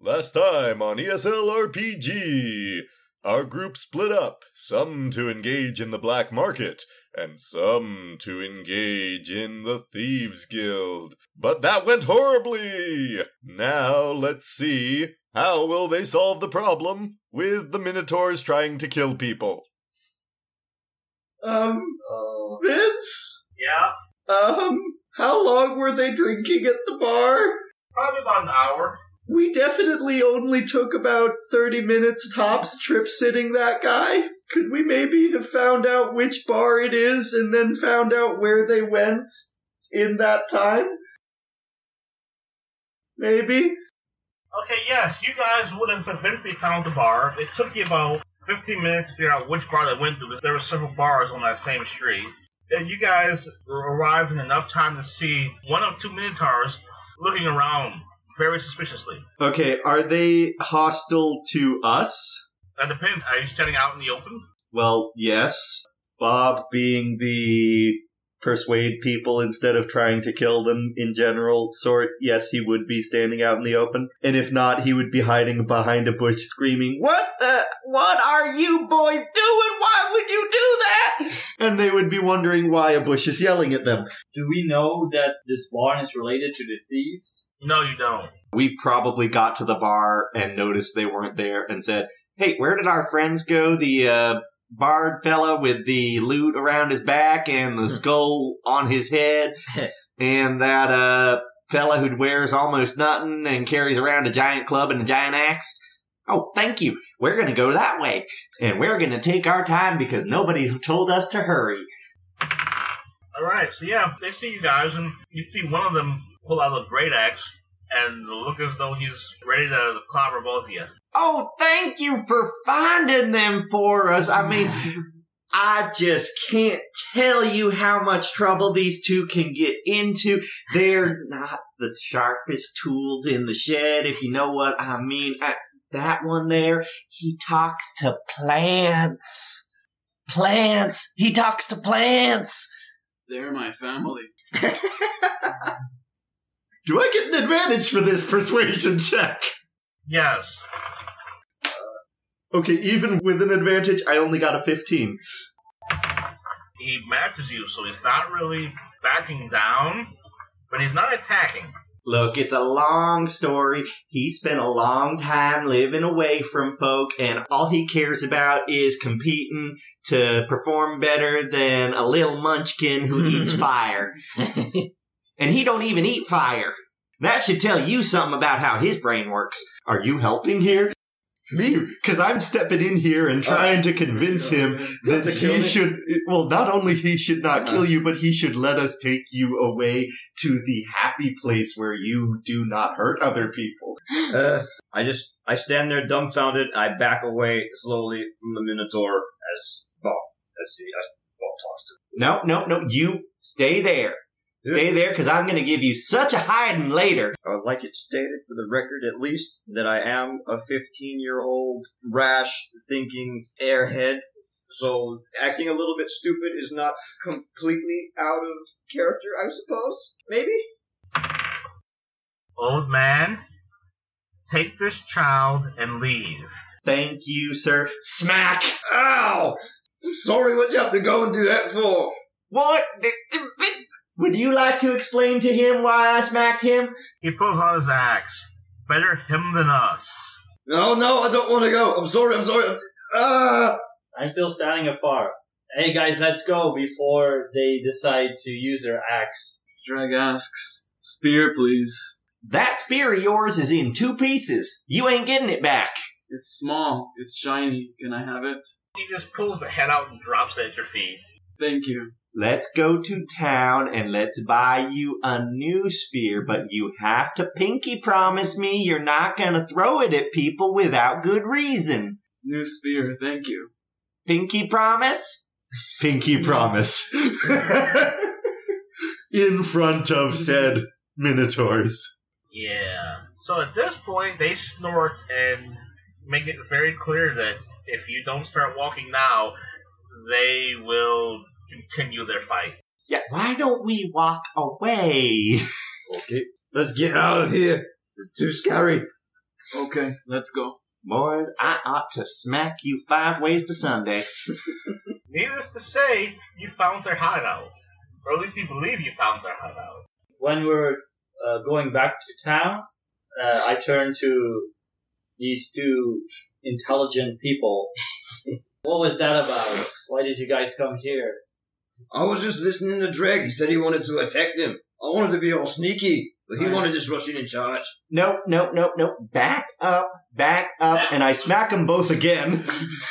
Last time on ESL RPG, our group split up, some to engage in the black market, and some to engage in the Thieves Guild. But that went horribly! Now let's see, how will they solve the problem with the Minotaurs trying to kill people? Vince? Yeah? How long were they drinking at the bar? Probably about an hour. We definitely only took about 30 minutes tops trip-sitting that guy. Could we maybe have found out which bar it is and then found out where they went in that time? Maybe? Okay, yes, you guys would have eventually found the bar. It took you about 15 minutes to figure out which bar they went to, because there were several bars on that same street. And you guys arrived in enough time to see one of two Minotaurs looking around very suspiciously. Okay, are they hostile to us? That depends. Are you standing out in the open? Well, yes. Bob being the persuade people instead of trying to kill them in general sort, yes, he would be standing out in the open. And if not, he would be hiding behind a bush screaming, what are you boys doing? Why would you do that? And they would be wondering why a bush is yelling at them. Do we know that this barn is related to the thieves? No, you don't. We probably got to the bar and noticed they weren't there and said, hey, where did our friends go? The, bard fella with the loot around his back and the skull on his head, and that fella who wears almost nothing and carries around a giant club and a giant axe. Oh, thank you. We're going to go that way, and we're going to take our time because nobody told us to hurry. Alright, so yeah, they see you guys, and you see one of them pull out a great axe and look as though he's ready to clobber both of you. Oh, thank you for finding them for us. I mean, I just can't tell you how much trouble these two can get into. They're not the sharpest tools in the shed, if you know what I mean. That one there, he talks to plants. Plants. He talks to plants. They're my family. Do I get an advantage for this persuasion check? Yes. Okay, even with an advantage, I only got a 15. He matches you, so he's not really backing down, but he's not attacking. Look, it's a long story. He spent a long time living away from folk, and all he cares about is competing to perform better than a little munchkin who eats fire. And he don't even eat fire. That should tell you something about how his brain works. Are you helping here? Me, because I'm stepping in here and trying to convince him that he should, well, not only he should not kill you, but he should let us take you away to the happy place where you do not hurt other people. I stand there dumbfounded. I back away slowly from the Minotaur as Bob talks to him. No, you stay there. Stay there, because I'm going to give you such a hiding later. I would like it stated for the record, at least, that I am a 15-year-old, rash, thinking airhead. So acting a little bit stupid is not completely out of character, I suppose? Maybe? Old man, take this child and leave. Thank you, sir. Smack! Ow! I'm sorry, what'd you have to go and do that for? What? Would you like to explain to him why I smacked him? He pulls out his axe. Better him than us. No, I don't want to go. I'm sorry. I'm still standing afar. Hey guys, let's go before they decide to use their axe. Drag asks, spear, please. That spear of yours is in 2 pieces. You ain't getting it back. It's small. It's shiny. Can I have it? He just pulls the head out and drops it at your feet. Thank you. Let's go to town and let's buy you a new spear, but you have to pinky promise me you're not going to throw it at people without good reason. New spear, thank you. Pinky promise? Pinky promise. In front of said Minotaurs. Yeah. So at this point, they snort and make it very clear that if you don't start walking now, they will continue their fight. Yeah, why don't we walk away? Okay, let's get out of here. It's too scary. Okay, let's go. Boys, I ought to smack you 5 ways to Sunday. Needless to say, you found their hideout. Or at least you believe you found their hideout. When we were going back to town, I turned to these two intelligent people. What was that about? Why did you guys come here? I was just listening to Dreg. He said he wanted to attack them. I wanted to be all sneaky, but he wanted to just rush in charge. Nope. Back up, and I smack them both again.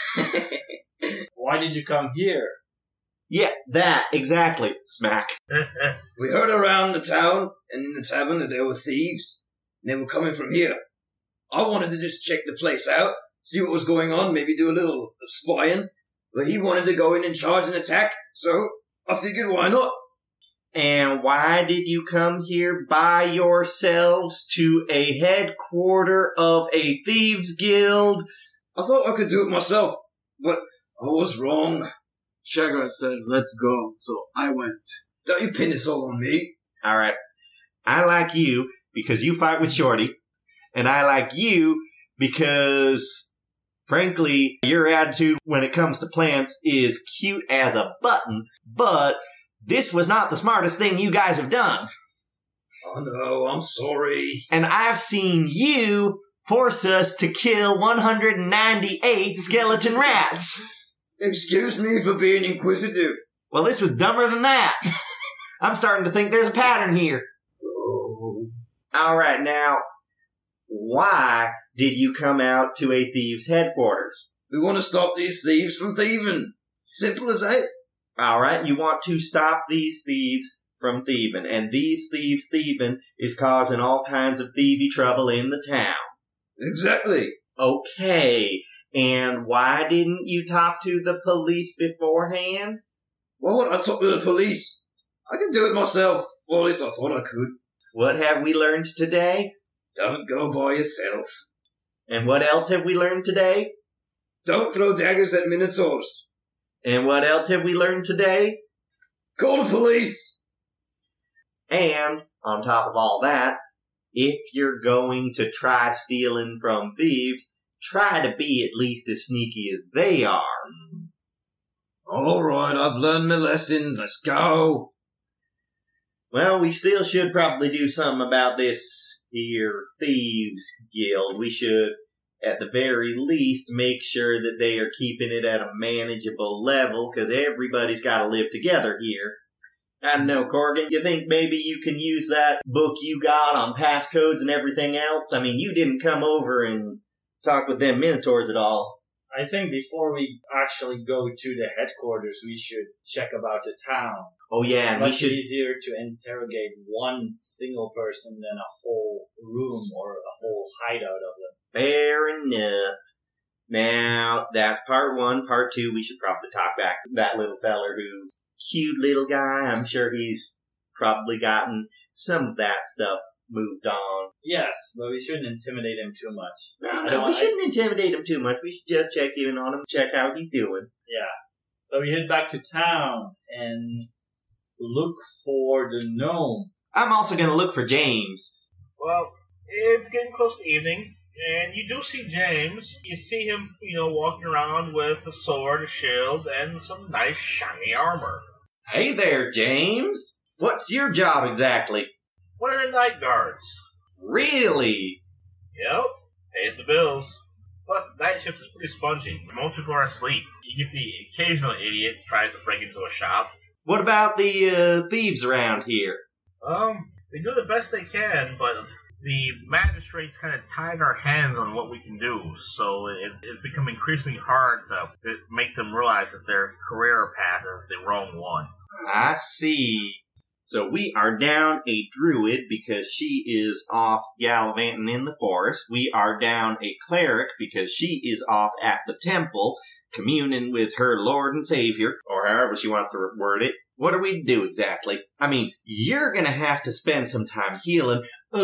Why did you come here? Yeah, that, exactly. Smack. We heard around the town and in the tavern that there were thieves, and they were coming from here. I wanted to just check the place out, see what was going on, maybe do a little spying, but he wanted to go in and charge and attack, so I figured why not? And why did you come here by yourselves to a headquarter of a thieves guild? I thought I could do it myself, but I was wrong. Shagrat said, let's go, so I went. Don't you pin this all on me? Alright, I like you because you fight with Shorty, and I like you because, frankly, your attitude when it comes to plants is cute as a button, but this was not the smartest thing you guys have done. Oh no, I'm sorry. And I've seen you force us to kill 198 skeleton rats. Excuse me for being inquisitive. Well, this was dumber than that. I'm starting to think there's a pattern here. Oh. Alright, now, why did you come out to a thieves' headquarters? We want to stop these thieves from thieving. Simple as that. Alright, you want to stop these thieves from thieving, and these thieves thieving is causing all kinds of thievy trouble in the town. Exactly. Okay, and why didn't you talk to the police beforehand? Why would I talk to the police? I can do it myself. Well, at least I thought I could. What have we learned today? Don't go by yourself. And what else have we learned today? Don't throw daggers at minotaurs. And what else have we learned today? Call the police. And, on top of all that, if you're going to try stealing from thieves, try to be at least as sneaky as they are. All right, I've learned my lesson. Let's go. Well, we still should probably do something about this here thieves guild. We should, at the very least, make sure that they are keeping it at a manageable level, because everybody's got to live together here. I don't know, Corgan, you think maybe you can use that book you got on passcodes and everything else? I mean, you didn't come over and talk with them minotaurs at all. I think before we actually go to the headquarters, we should check about the town. Oh yeah, and we Much should... easier to interrogate one single person than a whole room or a whole hideout of them. Fair enough. Now, that's part one. Part two, we should probably talk back to that little feller who... Cute little guy. I'm sure he's probably gotten some of that stuff moved on. Yes, but we shouldn't intimidate him too much. No, we shouldn't intimidate him too much. We should just check in on him, check how he's doing. Yeah. So we head back to town and look for the gnome. I'm also going to look for James. Well, it's getting close to evening, and you do see James. You see him, walking around with a sword, a shield, and some nice shiny armor. Hey there, James. What's your job exactly? One of the night guards. Really? Yep, pays the bills. Plus, night shift is pretty spongy. Most people are asleep. You get the occasional idiot tries to break into a shop. What about the thieves around here? They do the best they can, but the magistrates kind of tied our hands on what we can do, so it's become increasingly hard to make them realize that their career path is the wrong one. I see. So we are down a druid because she is off gallivanting in the forest. We are down a cleric because she is off at the temple, communing with her Lord and Savior, or however she wants to word it. What do we do exactly? I mean, you're gonna have to spend some time healing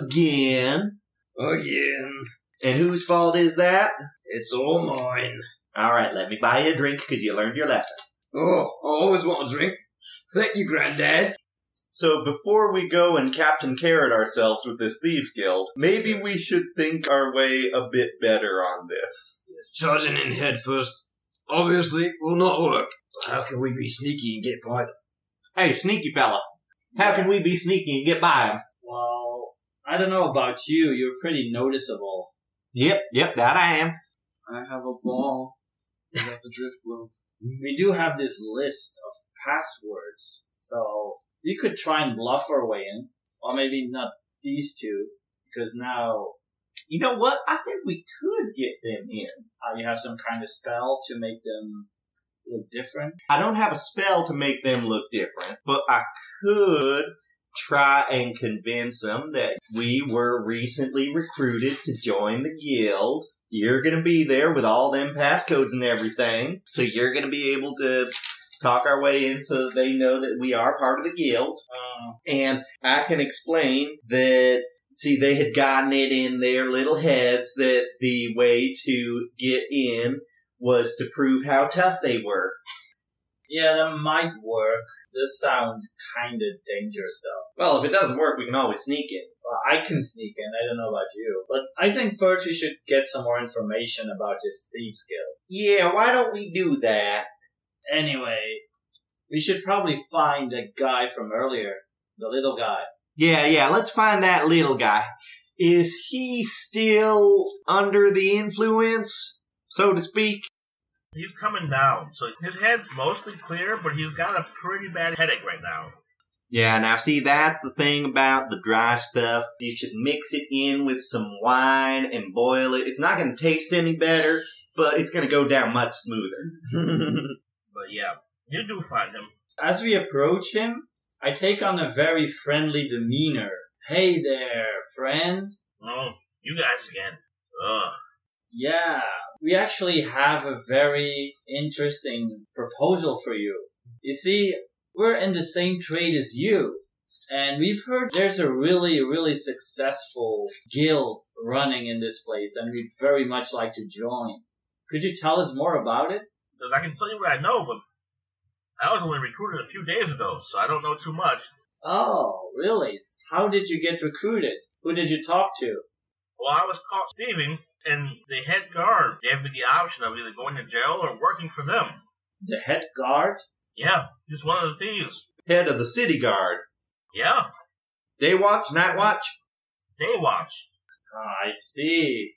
again. Again. And whose fault is that? It's all mine. Alright, let me buy you a drink because you learned your lesson. Oh, I always want a drink. Thank you, Granddad. So before we go and Captain Carrot ourselves with this Thieves Guild, maybe we should think our way a bit better on this. Charging in head first obviously will not work. How can we be sneaky and get by them? Hey, sneaky fella. How can we be sneaky and get by him? Well, I don't know about you. You're pretty noticeable. Yep, that I am. I have a ball. I got the drift globe. We do have this list of passwords, so we could try and bluff our way in. Or maybe not these two, because now You know what? I think we could get them in. you have some kind of spell to make them look different. I don't have a spell to make them look different, but I could try and convince them that we were recently recruited to join the guild. You're gonna be there with all them passcodes and everything, so you're gonna be able to talk our way in so that they know that we are part of the guild. And I can explain that, see, they had gotten it in their little heads that the way to get in was to prove how tough they were. Yeah, that might work. This sounds kind of dangerous, though. Well, if it doesn't work, we can always sneak in. Well, I can sneak in. I don't know about you. But I think first we should get some more information about this Thieves Guild. Yeah, why don't we do that? Anyway, we should probably find that guy from earlier. The little guy. Yeah, let's find that little guy. Is he still under the influence, so to speak? He's coming down, so his head's mostly clear, but he's got a pretty bad headache right now. Yeah, now see, that's the thing about the dry stuff. You should mix it in with some wine and boil it. It's not going to taste any better, but it's going to go down much smoother. But yeah, you do find him. As we approach him, I take on a very friendly demeanor. Hey there, friend. Oh, you guys again. Ugh. Yeah, we actually have a very interesting proposal for you. You see, we're in the same trade as you, and we've heard there's a really, really successful guild running in this place, and we'd very much like to join. Could you tell us more about it? 'Cause I can tell you what I know, but I was only recruited a few days ago, so I don't know too much. Oh, really? How did you get recruited? Who did you talk to? Well, I was caught thieving, and the head guard gave me the option of either going to jail or working for them. The head guard? Yeah, he's one of the thieves. Head of the city guard. Yeah, Day watch, night watch? day watch. I see.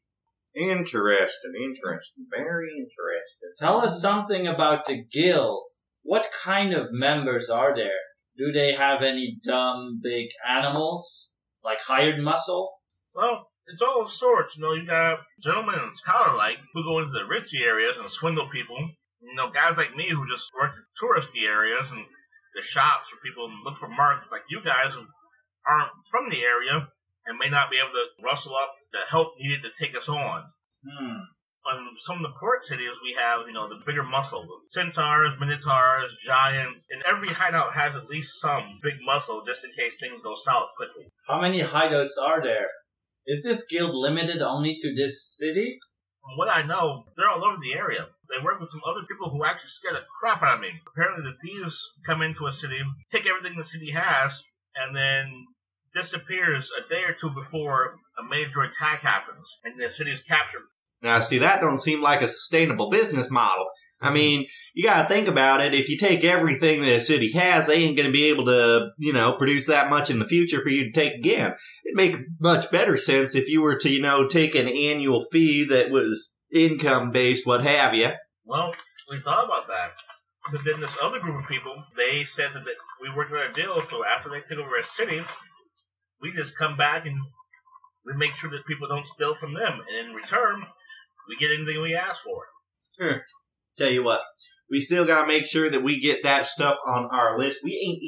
Interesting. Very interesting. Tell us something about the guilds. What kind of members are there? Do they have any dumb big animals? Like hired muscle? Well, it's all sorts. You know, you got gentlemen and scholar-like who go into the ritzy areas and swindle people. You know, guys like me who just work the touristy areas and the shops for people and look for marks like you guys who aren't from the area and may not be able to rustle up the help needed to take us on. On some of the port cities, we have, you know, the bigger muscle. Centaurs, Minotaurs, Giants, and every hideout has at least some big muscle just in case things go south quickly. How many hideouts are there? Is this guild limited only to this city? From what I know, they're all over the area. They work with some other people who actually scare the crap out of me. Apparently the thieves come into a city, take everything the city has, and then disappears a day or two before a major attack happens, and the city is captured. Now, see, that don't seem like a sustainable business model. I mean, you gotta think about it. If you take everything that a city has, they ain't gonna be able to, you know, produce that much in the future for you to take again. It'd make much better sense if you were to, you know, take an annual fee that was income-based, what have you. Well, we thought about that. But then this other group of people, they said that we worked out a deal, so after they take over a city, we just come back and we make sure that people don't steal from them. And in return, we get anything we ask for. Tell you what, we still gotta make sure that we get that stuff on our list. We ain't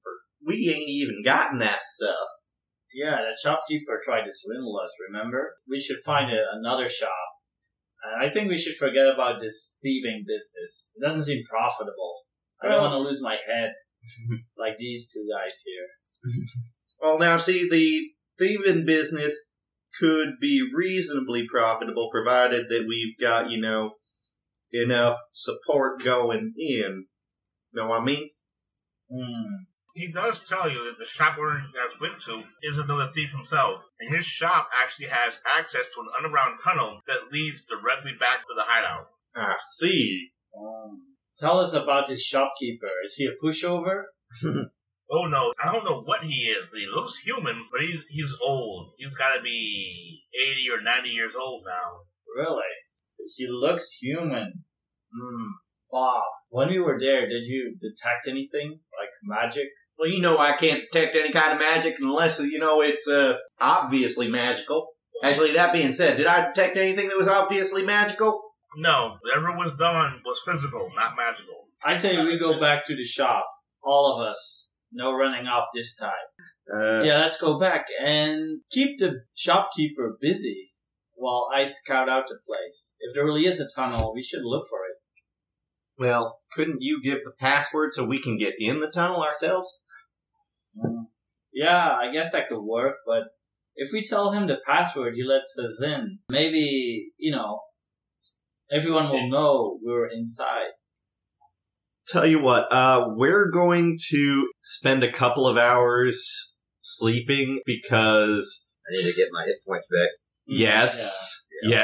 even gotten that stuff. Yeah, the shopkeeper tried to swindle us, remember? We should find another shop. I think we should forget about this thieving business. It doesn't seem profitable. I don't want to lose my head like these two guys here. Well, now, see, the thieving business could be reasonably profitable provided that we've got, you know, enough support going in. Know what I mean? He does tell you that the shop owner you guys went to is another thief himself, and his shop actually has access to an underground tunnel that leads directly back to the hideout. I see. Tell us about this shopkeeper. Is he a pushover? Oh no, I don't know what he is, but he looks human, but he's old. He's gotta be 80 or 90 years old now. Really? He looks human. Bob, when we were there, did you detect anything? Like magic? Well, I can't detect any kind of magic unless, it's obviously magical. Actually, that being said, did I detect anything that was obviously magical? No, whatever was done was physical, not magical. I say we go back to the shop. All of us. No running off this time. Yeah, let's go back and keep the shopkeeper busy while I scout out the place. If there really is a tunnel, we should look for it. Well, couldn't you give the password so we can get in the tunnel ourselves? Yeah, I guess that could work, but if we tell him the password, he lets us in. Maybe, everyone will know we're inside. Tell you what, we're going to spend a couple of hours sleeping because... I need to get my hit points back. Yes.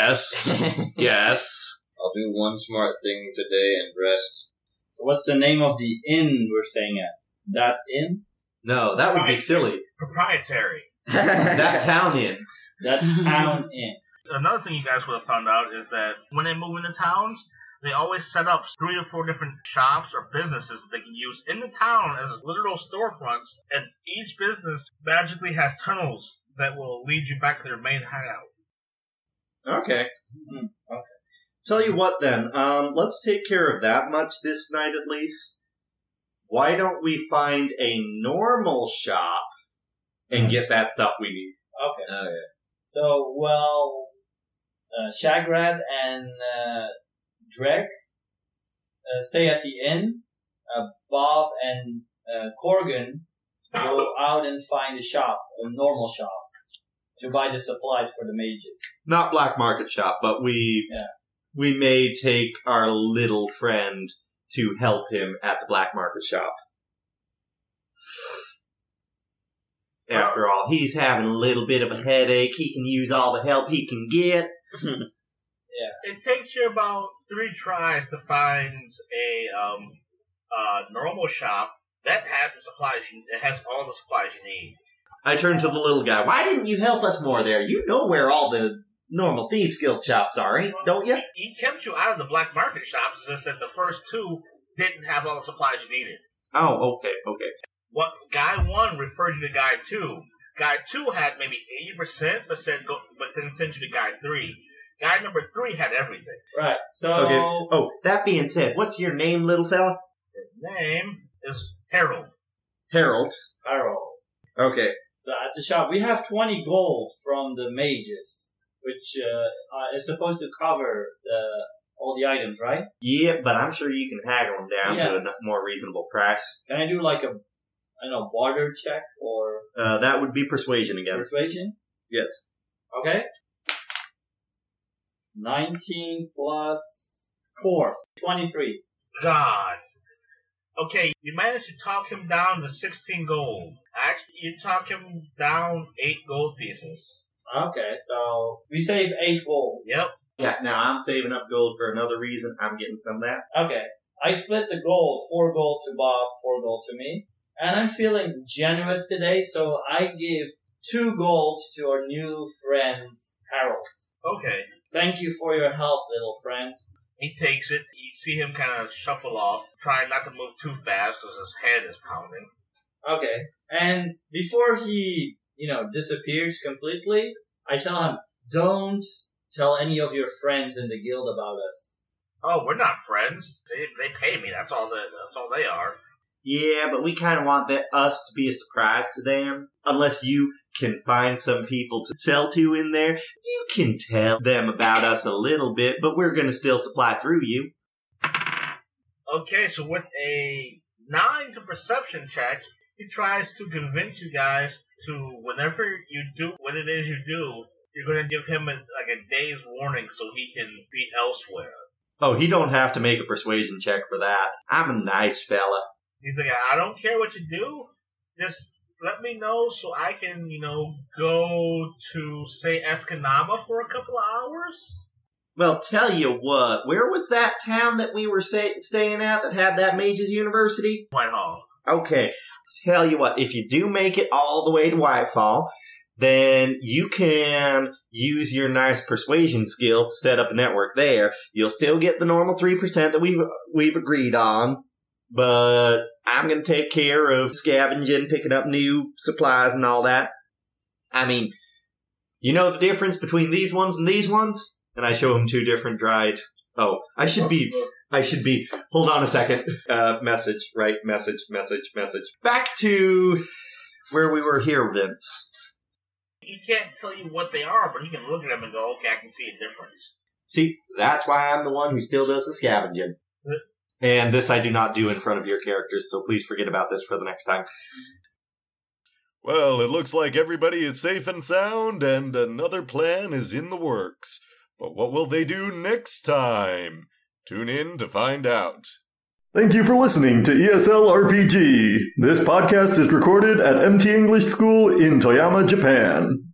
I'll do one smart thing today and rest. What's the name of the inn we're staying at? That inn? No, that would be silly. Proprietary. That town inn. That town inn. Another thing you guys would have found out is that when they move into towns, they always set up 3 or 4 different shops or businesses that they can use in the town as literal storefronts, and each business magically has tunnels that will lead you back to their main hideout. Okay. Tell you what then, let's take care of that much this night at least. Why don't we find a normal shop and get that stuff we need? Okay. Oh, yeah. So, Shagrad and Dreg stay at the inn. Bob and Corgan go out and find a shop, a normal shop, to buy the supplies for the mages. Not black market shop, but we may take our little friend to help him at the black market shop. After all, he's having a little bit of a headache. He can use all the help he can get. It takes you about 3 tries to find a normal shop that has the supplies. It has all the supplies you need. I turn to the little guy. Why didn't you help us more there? You know where all the normal Thieves Guild shops are, don't you? He kept you out of the black market shops, just that the first 2 didn't have all the supplies you needed. Oh, okay. What Guy 1 referred you to Guy 2. Guy 2 had maybe 80%, but then sent you to Guy 3. Guy number 3 had everything. Right. So. Okay. Oh, that being said, what's your name, little fella? His name is Harold. Harold. Okay. So at the shop, we have 20 gold from the mages, which is supposed to cover all the items, right? Yeah, but I'm sure you can haggle them down to a more reasonable price. Can I do like a barter check or? That would be persuasion again. Persuasion? Yes. Okay. 19 plus 4. 23. God. Okay, you managed to talk him down to 16 gold. Actually, you talk him down 8 gold pieces. Okay, so we save 8 gold. Yep. Yeah, now I'm saving up gold for another reason. I'm getting some of that. Okay. I split the gold. 4 gold to Bob, 4 gold to me. And I'm feeling generous today, so I give 2 golds to our new friend, Harold. Okay. Thank you for your help, little friend. He takes it. You see him kind of shuffle off, trying not to move too fast because his head is pounding. Okay. And before he, disappears completely, I tell him, don't tell any of your friends in the guild about us. Oh, we're not friends. They pay me. That's all they are. Yeah, but we kind of want us to be a surprise to them. Unless you can find some people to sell to in there, you can tell them about us a little bit, but we're going to still supply through you. Okay, so with a 9 to perception check, he tries to convince you guys to, whenever you do what it is you do, you're going to give him a day's warning so he can be elsewhere. Oh, he don't have to make a persuasion check for that. I'm a nice fella. He's like, I don't care what you do. Just let me know so I can, go to, say, Escanaba for a couple of hours. Well, tell you what, where was that town that we were staying at that had that Mages University? Whitehall. Okay, tell you what, if you do make it all the way to Whitefall, then you can use your nice persuasion skills to set up a network there. You'll still get the normal 3% that we've agreed on, but I'm going to take care of scavenging, picking up new supplies and all that. I mean, you know the difference between these ones and these ones? And I show him 2 different dried. Oh, I should be. Hold on a second. Message. Back to where we were here, Vince. He can't tell you what they are, but he can look at them and go, okay, I can see a difference. See, that's why I'm the one who still does the scavenging. And this I do not do in front of your characters, so please forget about this for the next time. Well, it looks like everybody is safe and sound, and another plan is in the works. But what will they do next time? Tune in to find out. Thank you for listening to ESL RPG. This podcast is recorded at MT English School in Toyama, Japan.